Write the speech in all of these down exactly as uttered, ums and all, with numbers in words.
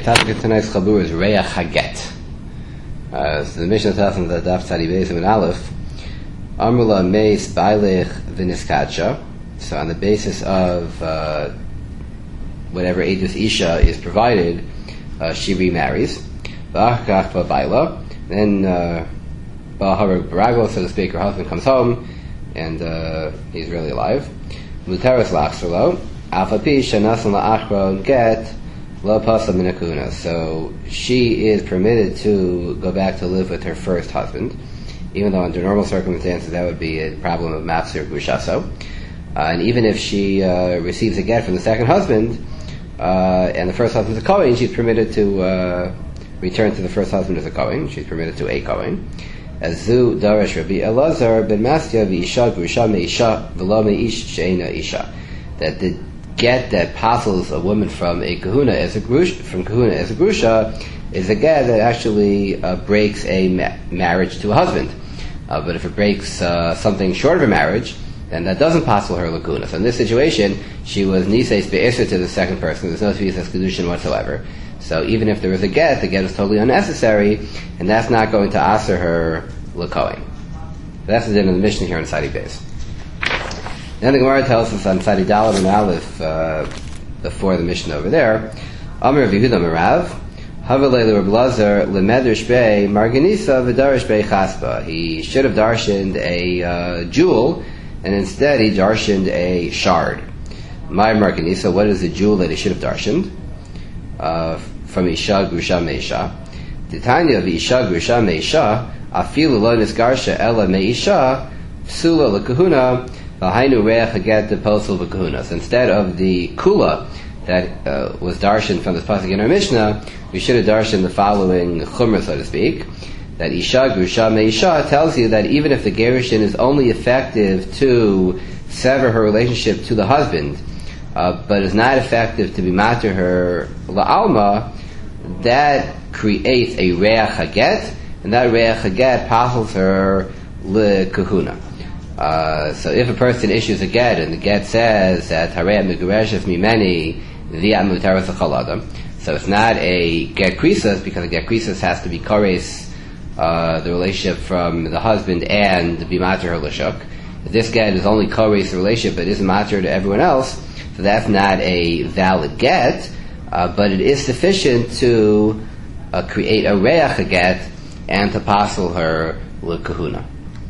topic of tonight's chabur is Reach HaGet. Uh, so the Mishnah tells us that Daf Tzadi Beis and Aleph, Amrula Meis Bailech V'Niskadsha. So on the basis of uh, whatever Eidus Isha is provided, uh, she remarries. V'achkach Baila. Then Baal Harag Barago, so to speak, her husband comes home and uh, he's really alive. Muteris Lachsalo. Alpha Pi Shanasan La'achron Get. So she is permitted to go back to live with her first husband, even though under normal circumstances that would be a problem of mafsir gushaso. Uh, and even if she uh, receives a get from the second husband, uh, and the first husband is a Kohen, she's permitted to uh, return to the first husband as a Kohen. She's permitted to a Kohen. As Zu Darash Rabbi Elazar ben Masya v'isha gusha meisha v'lo meish she'ena isha. That the get that passes a woman from a kahuna as a grusha, from kahuna as a grusha is a get that actually uh, breaks a ma- marriage to a husband. Uh, but if it breaks uh, something short of a marriage, then that doesn't passel her lakuna. So in this situation, she was niseis be'isra to the second person. There's no tefisas kedushin whatsoever. So even if there was a get, the get is totally unnecessary, and that's not going to aser her lakoin. That's the din of the Mishnah here in Tzadi Beis. Then the Gemara tells us on Tzadi Daled and Aleph, uh, before the Mishnah over there, Amar Rav Yehuda Merav, Havalei Rav Lazar lemedrish bei marganisa v'darish bei chaspa. He should have darshaned a uh, jewel, and instead he darshaned a shard. My marganisa, what is the jewel that he should have darshaned? Uh, from Isha Grusha Meisha. Titania v'Isha Grusha Meisha, afilu lo nisgarsha ela meisha, psula l'kahuna, so instead of the kula that uh, was darshan from this pasuk in our Mishnah, we should have darshan the following chumrah, so to speak. That Isha Grusha Meisha tells you that even if the gerushin is only effective to sever her relationship to the husband, uh, but is not effective to be mater her la'alma, that creates a reach haget, and that reach haget passes her lekahuna. Uh, so if a person issues a get and the get says that Harei Megureshes Mimeni V'Yat Mutaras Chaladam, so it's not a get krisas because a get krisas has to be kores uh, the relationship from the husband and be mater her l'shuk. If this get is only kores the relationship but isn't mater to everyone else, so that's not a valid get, uh, but it is sufficient to uh, create a reach get and to passel her l'kahuna.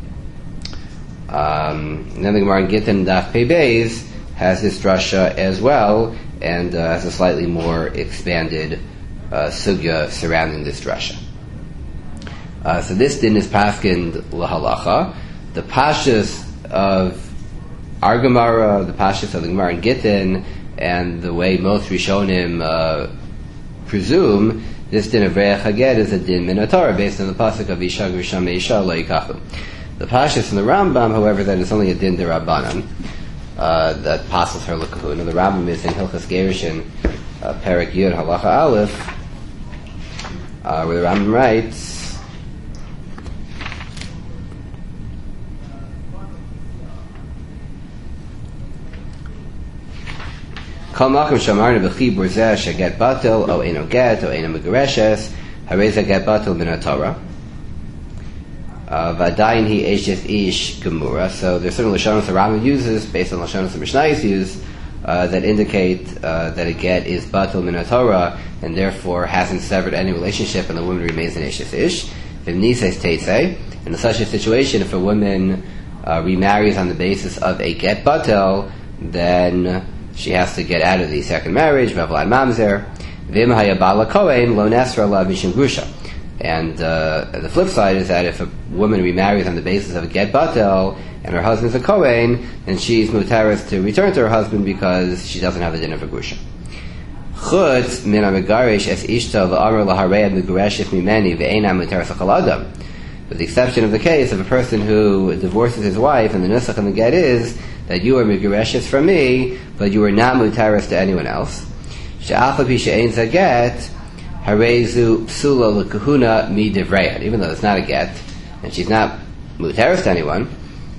Um, and then the Gemara in Gittin Daf Pei Beis has this drasha as well, and uh, has a slightly more expanded uh, sugya surrounding this drasha. Uh, so this din is paskind lahalacha. The pashas of our Gemara, the pashas of the Gemara in Gittin, and the way most Rishonim uh, presume, this din of Reach HaGet is a din min haTorah based on the pasuk of Isha Grusha Meisha Lo Yikachu. The Pashas in the Rambam, however, that is only a din derabanan uh, that passes her l'kahuna. The Rambam is in Hilchas Gerushin, uh, Perek Yud Halacha Aleph, uh, where the Rambam writes, Kol makom shamarnu b'chibur zeh sheget batel o eino get o eino megureshes harei zeh get batel min haTorah. Vadayin hi eshes ish gemura. So there's certain lashonos the Rambam uses based on lashonos the Mishnayos use uh, that indicate uh, that a get is batul min haTorah and therefore hasn't severed any relationship, and the woman remains an eshes ish. V'nises teitze. In such a situation, if a woman uh, remarries on the basis of a get batel, then she has to get out of the second marriage. Mevlad mamzer. V'im hayabala kohen lo nesra la mishum grusha. And uh, the flip side is that if a woman remarries on the basis of a get batel and her husband's a kohen, then she's mutaris to return to her husband because she doesn't have the din of a grusha. Chutz min ha-megarish es ishta v'amar laharei megureshes mimeni ve'ena mutaris chaladam. With the exception of the case of a person who divorces his wife, and the nusach and the get is that you are megureshes from me, but you are not mutaris to anyone else. She'acha pi she'ein zaget. Harezu psula l'kahuna mi divreya. Even though it's not a get, and she's not mutaris to anyone,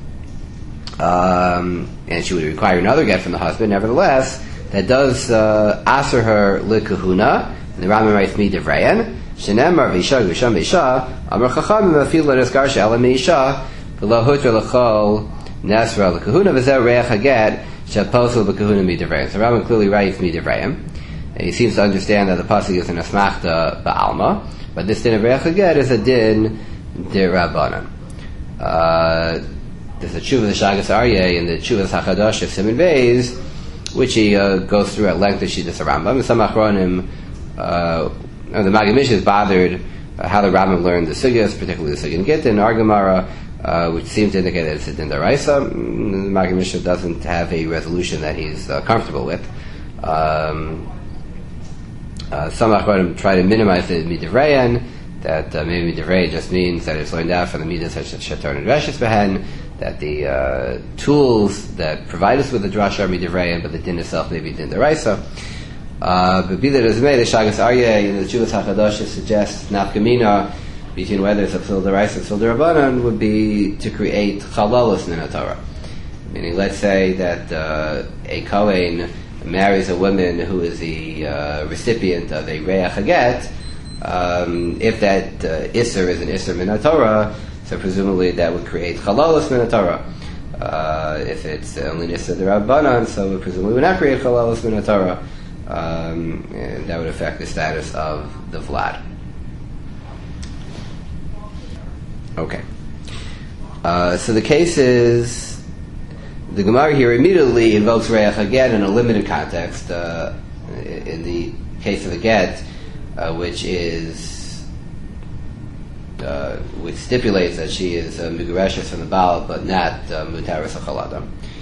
um, and she would require another get from the husband, nevertheless, that does uh, aser her l'kahuna, And the Rambam writes Midivrayan, Shenemar v'isha gusham v'isha, Amar Chachamim afil l'nizkar she'ela me'isha, v'lo hutra l'chol nesra l'kahuna v'zeh reach haget she'posel b'kahuna Midivrayan. So Rambam clearly writes Midivrayan. And he seems to understand that the pasuk is an asmachta ba'alma, but this din of reach haget is a din d'Rabbanan. Uh, there's a tshuva of the Shagas Aryeh and the tshuva of Hachadash of Siman Beis, which he uh, goes through at length. The Shittas Rambam. And some Achronim, uh, the Maggid Mishnah is bothered uh, how the Rambam learned the sugyas, particularly the Sugyan Gittin, Ar Gemara, uh, which seems to indicate that it's a din d'oraisa. The Maggid Mishnah doesn't have a resolution that he's uh, comfortable with. Um, uh, some Achronim try to minimize the Midivrayan, that uh, maybe Midivrayan just means that it's learned out from the Midas Shatar and Reshus Behen, that the uh, tools that provide us with the drasha are Midivrayan, but the din itself may be din d'oraisa. Uh, but be that as it may, the Shagas Aryeh and the Chuvas HaChadosh suggests nafkamina between whether it's a psil d'oraisa or psil d'Rabbanan would be to create chalalos min Torah. Meaning, let's say that uh, a Kohen marries a woman who is the uh, recipient of a reach haget. Um, if that uh, Isser is an Isser min Torah, so presumably that would create Chalalos min Torah. Uh, if it's only Isser d'Rabbanan, so it presumably would not create Chalalos min Torah. Um, and that would affect the status of the Vlad. Okay. Uh, so the case is, the Gemara here immediately invokes Reach again in a limited context. Uh, in the case of the get, Uh, which is uh, which stipulates that she is uh, Migureshes from the Baal, but not uh, Mutaris Achalada.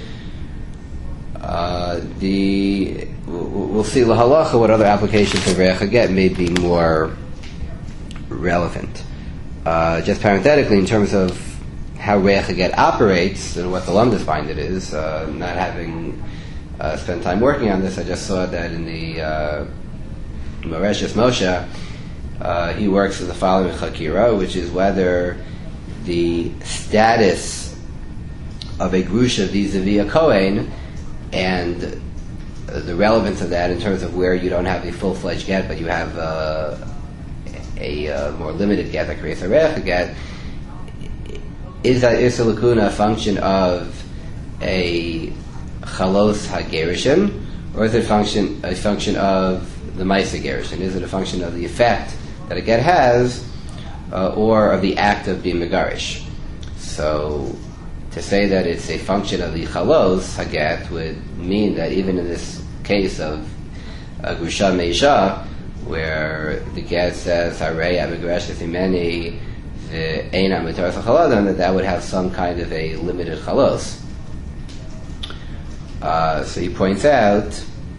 Uh, the we'll see lahalacha what other applications of Reach Haget may be more relevant. Uh, just parenthetically, in terms of how Reach Haget operates and what the Lumdas find it is, uh, not having uh, spent time working on this, I just saw that in the uh, Moreshus Moshe, uh, he works with the following chakira, which is whether the status of a grusha vis-a-vis a kohen and uh, the relevance of that in terms of where you don't have a full-fledged get, but you have uh, a uh, more limited get that creates a reach get, is that Issa Lakuna a function of a chalos hagerishim, or is it a function a function of the Maisa Gerushin? Is it a function of the effect that a get has, uh, or of the act of being Megarish? So, to say that it's a function of the Chalos Haget would mean that even in this case of uh, Grusha Meisha, where the get says Harei Megaresh Imeni Eina Mitaras Chaladan, that that would have some kind of a limited Chalos. Uh, so he points out.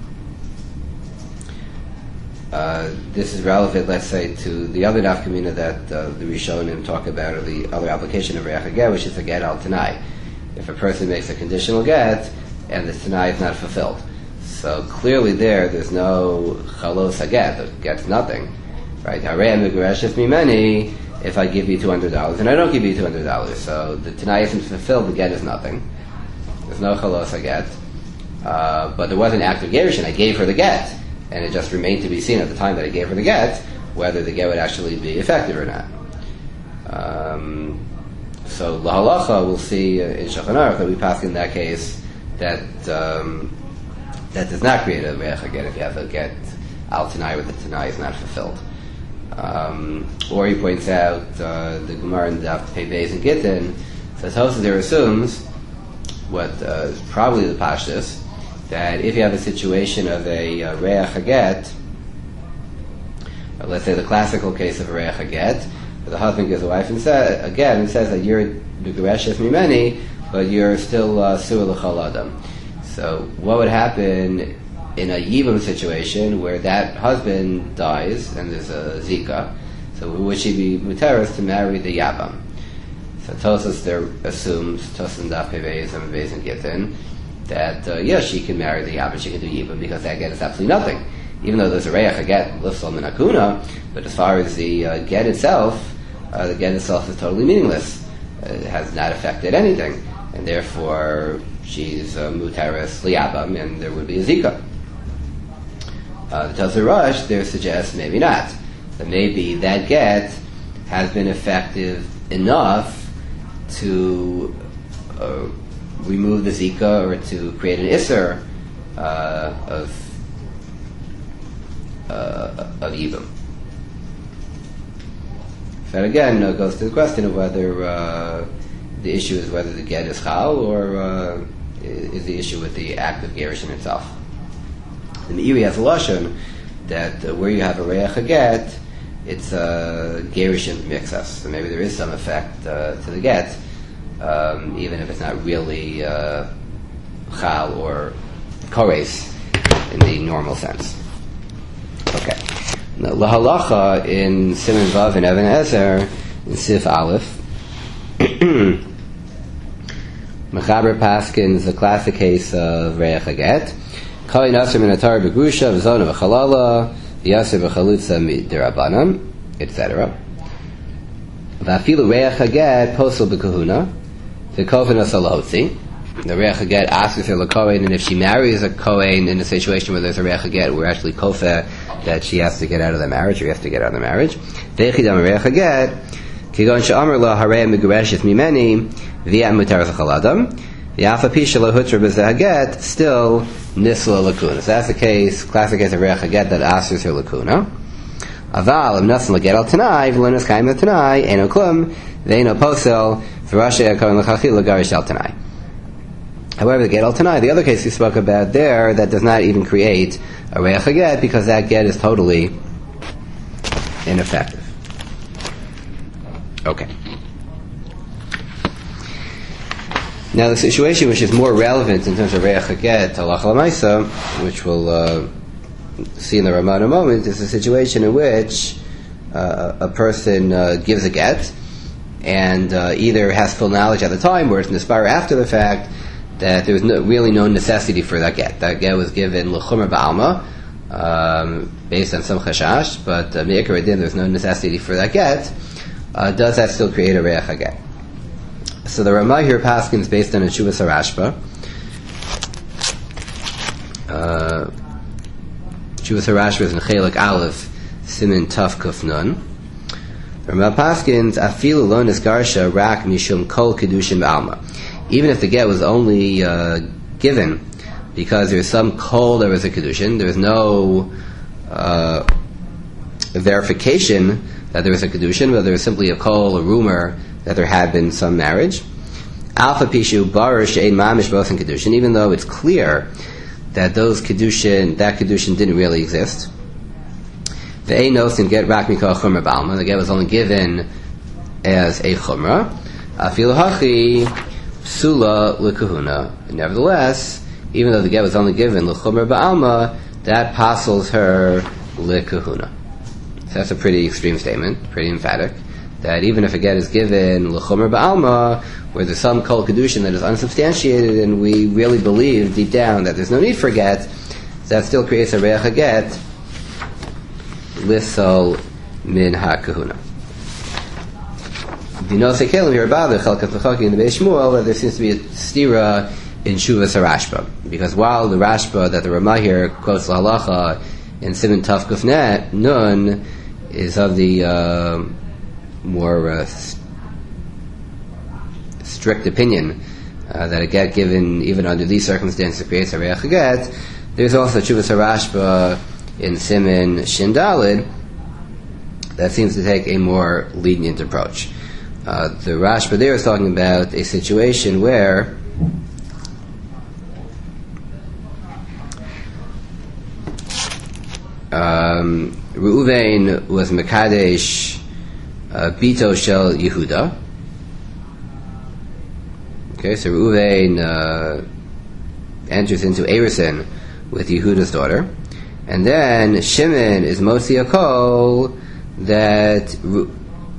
Uh, this is relevant, let's say, to the other nafkamina that uh, the Rishonim talk about, or the other application of Reach HaGet, which is a get al Tanai. If a person makes a conditional get, and the Tanai is not fulfilled. So clearly there, there's no chalos haget, the get's nothing. Right? Harei megureshes mimeni, if I give you two hundred dollars, and I don't give you two hundred dollars, so the Tanai isn't fulfilled, the get is nothing. There's no chalos haget. Uh, but there was an act of gerushin, I gave her the get. And it just remained to be seen at the time that I gave her the get whether the get would actually be effective or not. Um, so lahalacha, we'll see uh, in Shulchan Aruch that we pass in that case that um, that does not create a reach get if you have a get al tanai where the tanai is not fulfilled. Um, or he points out uh, the Gemara in Daf Pei Beis and Gittin says Tosfos there assumes what uh, is probably the pashtus, that if you have a situation of a uh, reach haget, uh, let's say the classical case of a reach haget, the husband gives the wife and says again and says that you're begureshes mimeni, but you're still uh, sur l'chol adam. So what would happen in a yibum situation where that husband dies and there's a zika? So would she be muteres to marry the yabam? So Tosfos there assumes Tosfos and Daf Pei Beis and Beis and Gittin that uh, yes, she can marry the yabam, she can do yibum because that get is absolutely nothing. Even though there's a reach haget lifsol min hakuna, but as far as the uh, get itself, uh, the get itself is totally meaningless. Uh, it has not affected anything, and therefore she's uh, muteres liyabam, and there would be a zika. Uh, the Tosafos Rosh there suggests maybe not. That maybe that get has been effective enough to uh, remove the Zika or to create an Isser uh, of uh, of Yibum. That again uh, goes to the question of whether uh, the issue is whether the get is chal or uh, is the issue with the act of gerushin itself. The Meiri has a lashon that uh, where you have a reach get, it's a uh, gerushin mixas. So maybe there is some effect uh, to the get, um, even if it's not really uh, chal or kores in the normal sense. Okay. Now, lahalacha in Siman Vav and Even Ezer in Sif Aleph. Mechaber Paskin is a classic case of Reach Haget. Kali Nasr min Atar Begrusha V'zona V'chalala V'yasir V'chalutza Midirabanan, et cetera. V'afilu Reach Haget Posel B'kahuna V'kofen Asalotzi. The Reach Haget asks her l'kohen, and if she marries a kohen in a situation where there's a Reach Haget, we're actually kofeh that she has to get out of the marriage, or he has to get out of the marriage. V'echidam Reach Haget kigon she'amar lo harei megureshes mimeni v'yat mutar zachaladam v'afa pisha lo hutra b'zeh haget still nisla lakuna. So that's the case, classic case of Reach Haget that asks her lakuna. Aval im nasan laget al tanai v'lonas kaim al tanai eno klum v'eno posel v'rashay kohen l'chachil l'garish al tanai. However, the get al tanai, the other case we spoke about there, that does not even create a reach haget because that get is totally ineffective. Okay. Now, the situation which is more relevant in terms of reach haget halacha l'maisa, which we'll uh, see in the Ramah in a moment, is a situation in which uh, a person uh, gives a get and uh, either has full knowledge at the time or it's nispar after the fact that there was no, really no necessity for that get. That get was given l'chumra ba'alma, um, based on some chashash, but uh, me'ikar adin, there's no necessity for that get. Uh, does that still create a reach haget? So the Ramah here paskin is based on a Shuvas Harashba. Uh, Shuvas Harashba is in Chelik Aleph, Simin Taf Kuf Nun. The Ramah paskins afilu lo nisgarsha rak mishum kol kedushin ba'alma. Even if the get was only uh, given because there's some kol, there was a kedushin, there was no uh, verification that there was a kedushin, but there was simply a kol, a rumor that there had been some marriage. Alpha pishu barish ein mamish both in kedushin, even though it's clear that those kedushin, that kedushin didn't really exist. The einos and get rak mikol chumra b'alma. The get was only given as a chumra. Afil hachi Sula l'kahuna. Nevertheless, even though the get was only given l'chumra ba'alma, that passes her l'kahuna. So that's a pretty extreme statement, pretty emphatic, that even if a get is given l'chumra ba'alma, where there's some kol kedushin that is unsubstantiated, and we really believe deep down that there's no need for get, that still creates a reach haget l'sol min ha-kahuna. You know, say Kalim here about the Chelkat L'chaki in the Beis Shmuel that there seems to be a stira in Shuvas Harashba, because while the Rashba that the Ramah here quotes L'halacha in Siman Taf Kuf Nun is of the uh, more uh, st- strict opinion uh, that a get given even under these circumstances creates a reach haget, there's also Shuvas Harashba in Siman Shin Daled that seems to take a more lenient approach. Uh, the Rashba there is talking about a situation where um, Reuven was Mekadesh uh, Bito Shel Yehuda. Okay, so Reuven uh, enters into Erison with Yehuda's daughter, and then Shimon is Motzi Akol that Ru-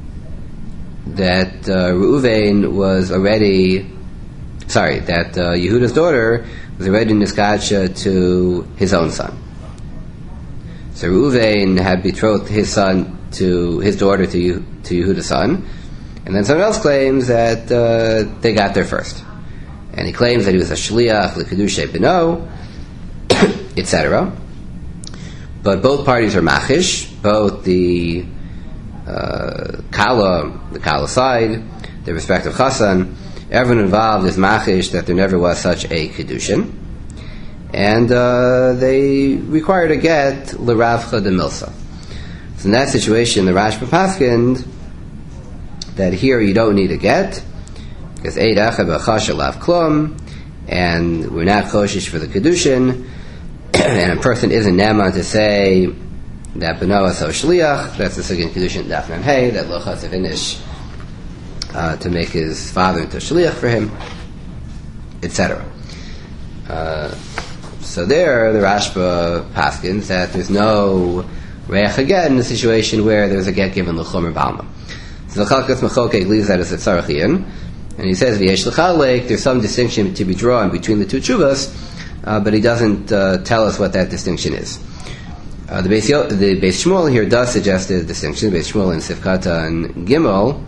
that uh, Reuven was already, sorry, that uh, Yehuda's daughter was already niskadsha to his own son. So Reuven had betrothed his son to his daughter to Yeh- to Yehuda's son, and then someone else claims that uh, they got there first, and he claims that he was a shliach l'kedushay beno, et cetera. but both parties are machish, both the uh, kala, the kala side, the respective chasan, everyone involved is machish that there never was such a kedushin, and uh, they required a get l'ravcha de milsa. So in that situation, the Rashba paskined that here you don't need a get, because eid echad b'chasha lav klum, and we're not choshish for the kedushin, and a person isn't neman to say that b'noah so shliach, that's the second kedushin daf mem hey, that lo chas vinish uh, to make his father into shliach for him, et cetera. Uh, so there, the Rashba paskins that there's no reach again in a situation where there's a get given l'chomer b'alma. So the Chalkas Mechokek leaves that as a tzarachian, and he says v'yesh l'chalek, there's some distinction to be drawn between the two tshuvas, uh, but he doesn't uh, tell us what that distinction is. Uh, the Beis the Beis Shmuel here does suggest a distinction. Beis Shmuel in Sifkata and Gimel,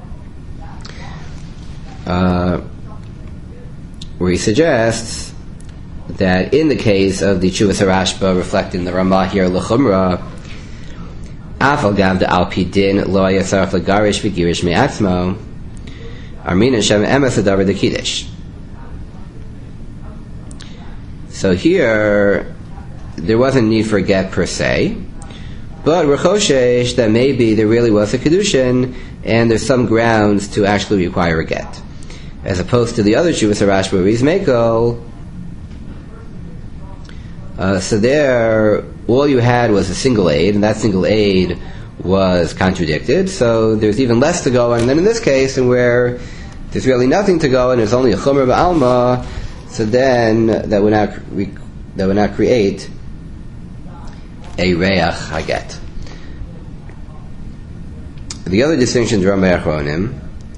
uh, where he suggests that in the case of the Tshuvas HaRashba reflecting the Ramah here l'chumra, Afal gav de al pi din lo yasarf legarish v'girish me'atzmo armina shem emes adavar de kiddush. So here there wasn't need for a get per se, but rechoshesh that maybe there really was a kedushin and there's some grounds to actually require a get, as opposed to the other Tshuvas HaRashba where he's mekel. Uh, so there, all you had was a single aid, and that single aid was contradicted, so there's even less to go on. And then in this case, and where there's really nothing to go on, there's only a chomer ba'alma, so then that would not re- that would not create a reach haget. The other distinction, Rambam Achronim,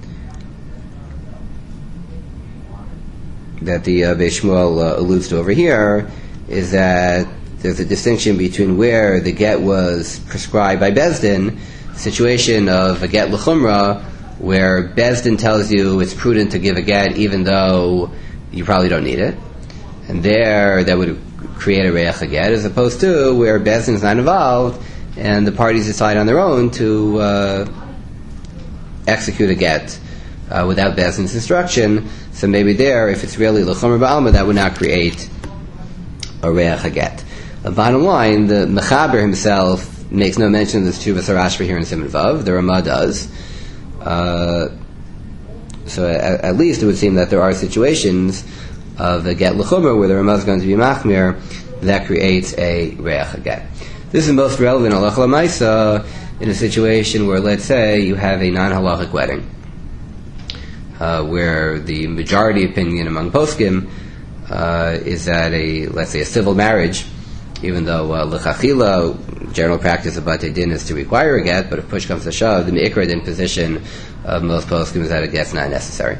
that the uh, Beis Shmuel uh, alludes to over here, is that there's a distinction between where the get was prescribed by Bezdin, situation of a get l'chumra, where Bezdin tells you it's prudent to give a get even though you probably don't need it, and there that would create a reach get, as opposed to where Bezdin is not involved and the parties decide on their own to uh, execute a get uh, without Bezdin's instruction. So maybe there, if it's really l'chumra ba'alma, that would not create a reach haget. The bottom line, the Mechaber himself makes no mention of this Tshuvas HaRashba here in Siman Vav. The Ramah does. Uh, so at, at least it would seem that there are situations of a get l'chumra where the Ramah is going to be machmir that creates a reach haget. This is most relevant halacha l'maisa in a situation where, let's say, you have a non-halachic wedding, uh, where the majority opinion among poskim Uh, is that a, let's say, a civil marriage, even though uh, l'chachila, general practice of Batei Din is to require a get, but if push comes to shove, the me'ikra din position of most poskim is that a get's not necessary.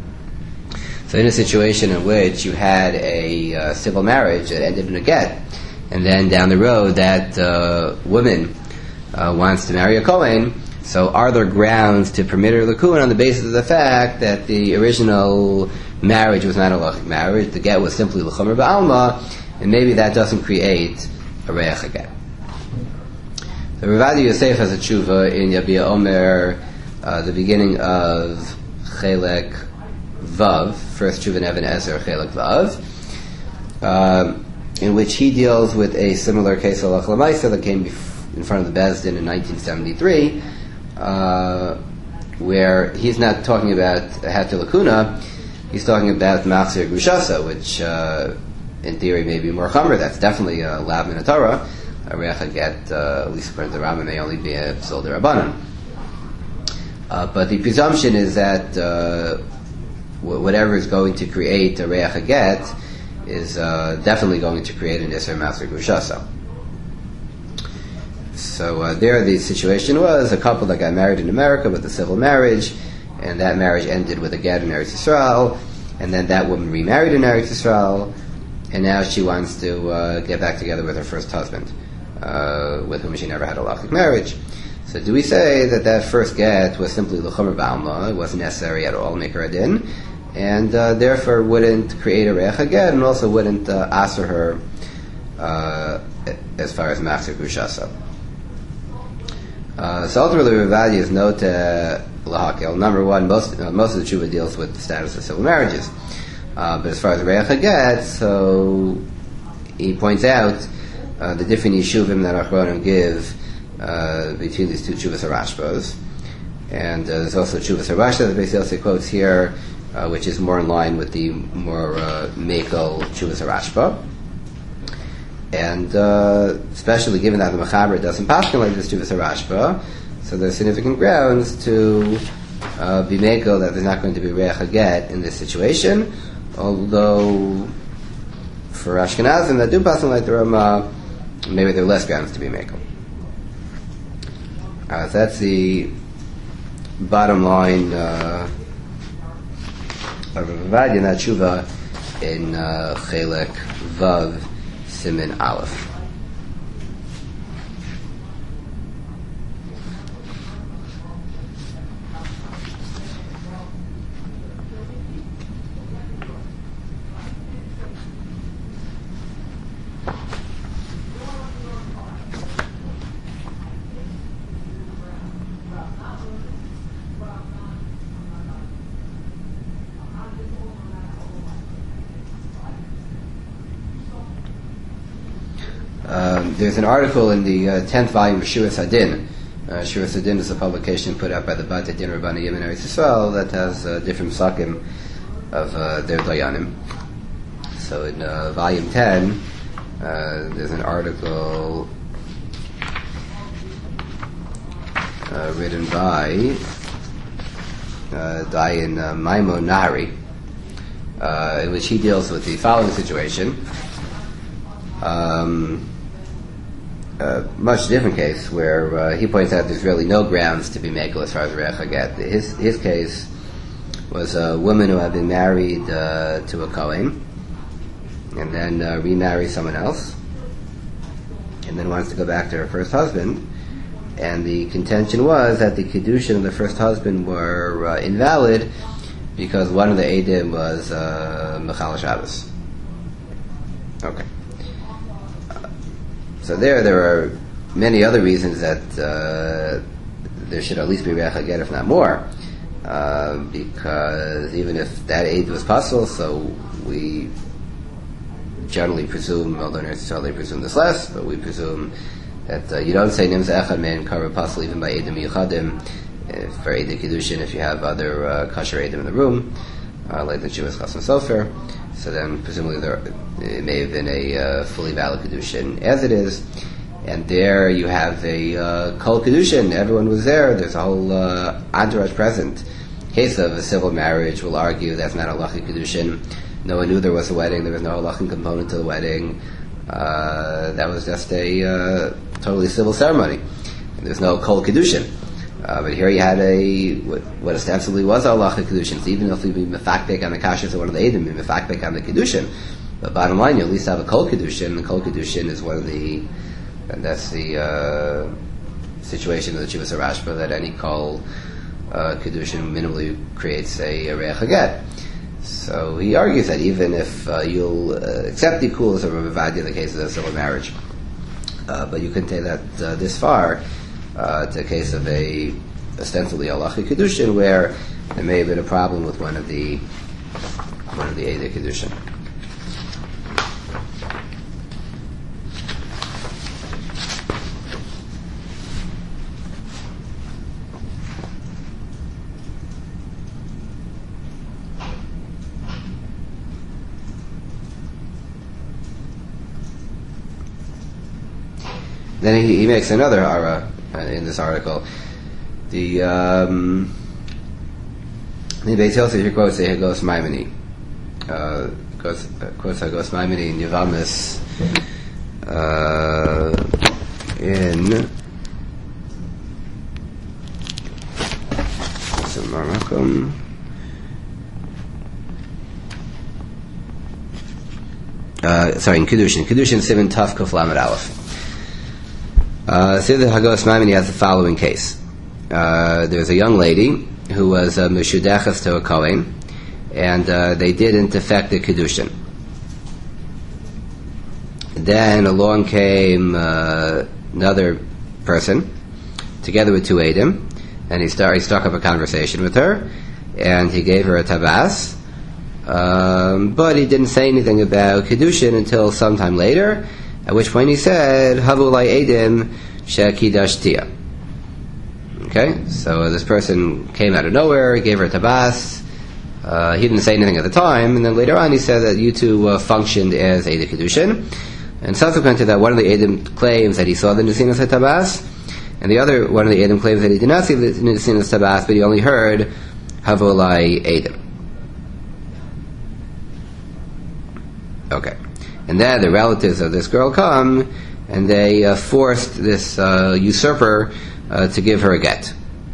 So in a situation in which you had a uh, civil marriage that ended in a get, and then down the road that uh, woman uh, wants to marry a Kohen, so are there grounds to permit her l'kuhan on the basis of the fact that the original marriage was not a halachic marriage, the get was simply l'chomer ba'alma, and maybe that doesn't create a reach haget. So Ravadi Yosef has a tshuva in Yabia Omer, uh, the beginning of Chelek Vav, first tshuva in Even Ezer, Chelek Vav, uh, in which he deals with a similar case of halacha l'maisa that came bef- in front of the Bezdin in nineteen seventy-three, uh, where he's not talking about Hatir Lakuna. He's talking about Machzir Gushasa, which uh, in theory may be more chamer. That's definitely a lav min Torah. A reach haget, uh, at least according to the Rambam, may only be a psul d'Rabbanan. Uh, but the presumption is that uh, w- whatever is going to create a reach haget is uh, definitely going to create an Isser Machzir Gushasa. So uh, there the situation was a couple that got married in America with a civil marriage, and that marriage ended with a get in Eretz Yisrael, and then that woman remarried in Eretz Yisrael, and now she wants to uh, get back together with her first husband, uh, with whom she never had a halachic marriage. So do we say that that first get was simply l'chomer ba'alma, it wasn't necessary at all, make her a din, and uh, therefore wouldn't create a reach haget, and also wouldn't uh, aser her uh, as far as Machzir Gushasa. Uh, so ultimately, Ravadi is no to Lahakel. Number one, most uh, most of the tshuva deals with the status of civil marriages. Uh, but as far as Reach HaGet, so he points out uh, the different yeshuvim that Achronim give uh, between these two tshuvas harashbos. And uh, there's also tshuvas harashba that Beis Yosef quotes here, uh, which is more in line with the more uh, mekel tshuvas harashba. And uh, especially given that the Mechaber doesn't paskin like this tshuvas harashba, so there's significant grounds to uh, be mekel that there's not going to be Reach HaGet in this situation. Although for Ashkenazim that do paskin like the Rama, maybe there are less grounds to be mekel. Uh, so that's the bottom line uh, of Ravadi in that tshuva in uh, Chelek Vav Simin Aleph. Um, there's an article in the uh, tenth volume of Shuras Hadin. Uh, Shuras Hadin is a publication put out by the Bat Din Rabbanim in Eretz Yisrael that has uh, different psakim of uh, their dayanim. So in uh, volume ten, uh, there's an article uh, written by uh, Dayan uh, Maimon Nahari, uh, in which he deals with the following situation. Um, a much different case where uh, he points out there's really no grounds to be mekel as far as Reach HaGet. His his case was a woman who had been married uh, to a Kohen and then uh, remarried someone else and then wants to go back to her first husband, and the contention was that the Kiddushin of the first husband were uh, invalid because one of the Eidim was uh, Mechal Shabbos. Okay. So there, there are many other reasons that uh, there should at least be Reach HaGet, if not more, uh, because even if that aid was possible, so we generally presume, although not necessarily presume this less, but we presume that uh, you don't say Nimza Echad Men Kara Pasul even by Eidim Yuchadim for Eidim Kiddushin if you have other uh, kosher Eidim in the room, uh, like the Chivas Chasam Sofer. So then, presumably, there it may have been a uh, fully valid Kedushin as it is. And there you have a uh, Kol Kedushin. Everyone was there. There's a whole uh, entourage present. In case of a civil marriage, we'll argue that's not a halachic Kedushin. No one knew there was a wedding. There was no halachic component to the wedding. Uh, that was just a uh, totally civil ceremony. And there's no Kol Kedushin. Uh, but here you had a what, what ostensibly was a halachic kedushin. So even if you be mefakbek on the kashas of one of the edim, be mefakbek on the kedushin. But bottom line, you at least have a kol kedushin. The kol kedushin is one of the, and that's the uh, situation of the Chivas Harashba that any kol uh, kedushin minimally creates a, a Reach HaGet. So he argues that even if uh, you'll uh, accept the kulas of Rav Ovadia in the case of a civil marriage, uh, but you can take that uh, this far. Uh, to a case of a ostensibly halachic kedushin where there may have been a problem with one of the one of the Eidah kedushin. Then he, he makes another hara in this article. The um, the Beis Yosef here quotes the Hagos Maimoni, uh, quotes uh, quotes Hagos Maimoni in Yavamis uh, in Samarakum. Uh, sorry, in Kedushin, Kedushin Sivan Taf Kuf Lamed Aleph. Uh, so the Hagos Maimoni has the following case. Uh, there's a young lady who was a Meshudechas to a Kohen, and uh, they didn't affect the Kedushin. And then along came uh, another person, together with two Eidim, and he, start, he struck up a conversation with her, and he gave her a tabas, um, but he didn't say anything about Kedushin until sometime later, at which point he said, Havu lai Eidim she'kidashtia. Okay, so this person came out of nowhere, gave her a tabas. Uh, he didn't say anything at the time, and then later on he said that you two uh, functioned as Eidei Kedushin. And subsequent to that, one of the Eidim claims that he saw the Nesinas HaTabas, and the other, one of the Eidim claims that he did not see the Nesinas HaTabas, but he only heard Havolai Eidim. Okay. And then the relatives of this girl come, and they uh, forced this uh, usurper uh, to give her a get.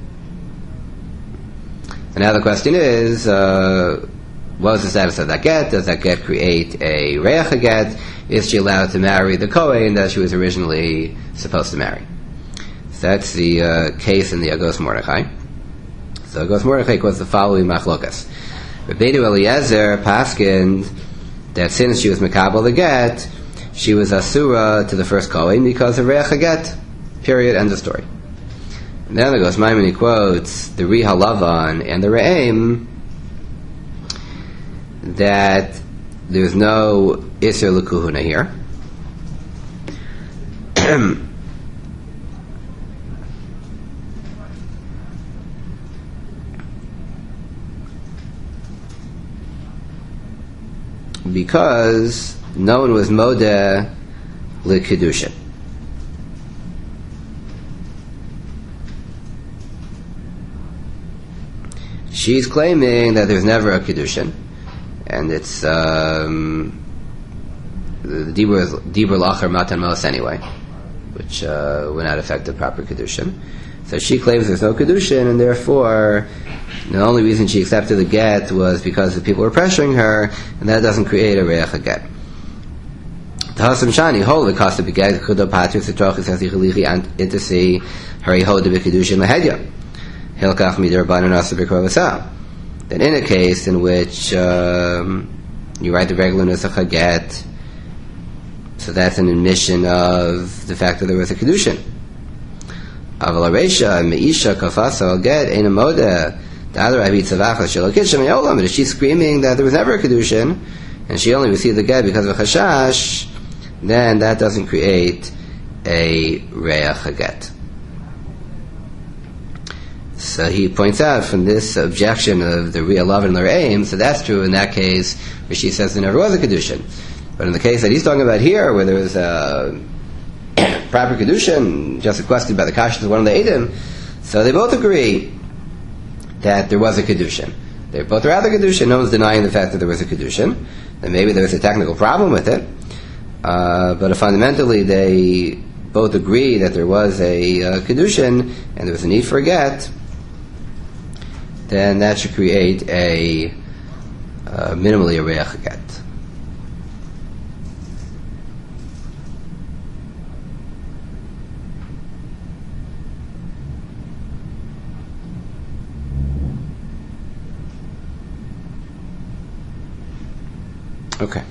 And now the question is, uh, what was the status of that get? Does that get create a reach get? Is she allowed to marry the Kohen that she was originally supposed to marry? So that's the uh, case in the Agos Mordechai. So Agos Mordechai was the following machlokas. Rebbeinu Eliezer paskined that since she was mekabel the get, she was asura to the first Kohen because of reach get. Period. End of story. And then Agos Maimoni quotes the Ri Halavan and the Re'em that there's no Isser L'Kuhuna here. Because no one was Modeh L'Kedushin. She's claiming that there's never a Kedushin, and it's um, the Dibur is Dibur Lacher Matan Mos anyway, which uh, would not affect the proper Kedushin. So she claims there's no Kedushin, and therefore the only reason she accepted the get was because the people were pressuring her, and that doesn't create a Reach get. Tahasam Shani, hold the cost of beget, Chudo Patris, the Trochis, as the Chalichi, and Intasi, Hari Hod of Kedushin Lahedya. Hilkach Midar Banan Asa B'Krovasa. Then in a case in which um, you write the regular Nusach get, so that's an admission of the fact that there was a Kedushin. Aval Aresha, Meisha, Kafasa, get, Ein Amoda, Da'adar Abit Zavacha, Shalokit Shem Yolam, but if she's screaming that there was never a Kedushin, and she only received the get because of a Chashash, then that doesn't create a Reach get. So he points out from this objection of the real love and their aim, so that's true in that case where she says there never was a Kedushin. But in the case that he's talking about here, where there was a proper Kedushin, just requested by the Kashas of one of the Eidim, so they both agree that there was a Kedushin. They're both rather Kedushin, no one's denying the fact that there was a Kedushin, and maybe there was a technical problem with it, uh, but fundamentally they both agree that there was a uh, Kedushin, and there was a need for a get, then that should create a uh, minimally a reach get. Okay.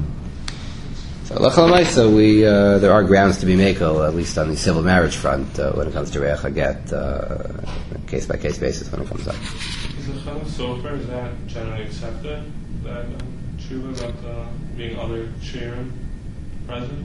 So, so we uh, there are grounds to be makel, at least on the civil marriage front, uh, when it comes to reach get, uh, case by case basis when it comes up. Is the Chana Sofer, is that generally accepted? That um, true about uh, being other children present?